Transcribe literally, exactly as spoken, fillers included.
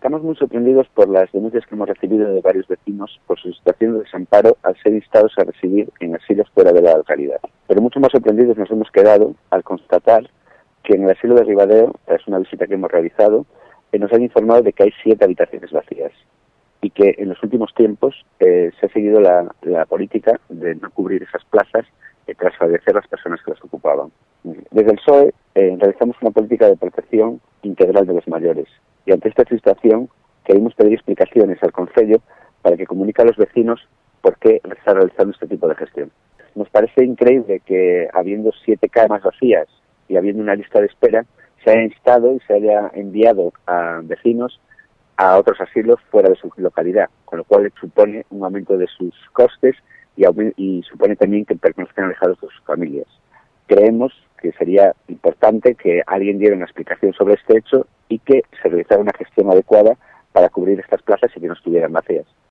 Estamos muy sorprendidos por las denuncias que hemos recibido de varios vecinos por su situación de desamparo al ser instados a residir en asilos fuera de la localidad. Pero mucho más sorprendidos nos hemos quedado al constatar que en el asilo de Ribadeo, tras una visita que hemos realizado, eh, nos han informado de que hay siete habitaciones vacías y que en los últimos tiempos eh, se ha seguido la, la política de no cubrir esas plazas eh, tras fallecer las personas que las ocupaban. Desde el P S O E eh, realizamos una política de protección integral de los mayores y ante esta situación queremos pedir explicaciones al Concello para que comunique a los vecinos por qué está realizando este tipo de gestión. Nos parece increíble que, habiendo siete camas vacías y habiendo una lista de espera, se haya instado y se haya enviado a vecinos a otros asilos fuera de su localidad, con lo cual supone un aumento de sus costes y, y supone también que permanezcan alejados de sus familias. Creemos que sería importante que alguien diera una explicación sobre este hecho y que se realizara una gestión adecuada para cubrir estas plazas y que no estuvieran vacías.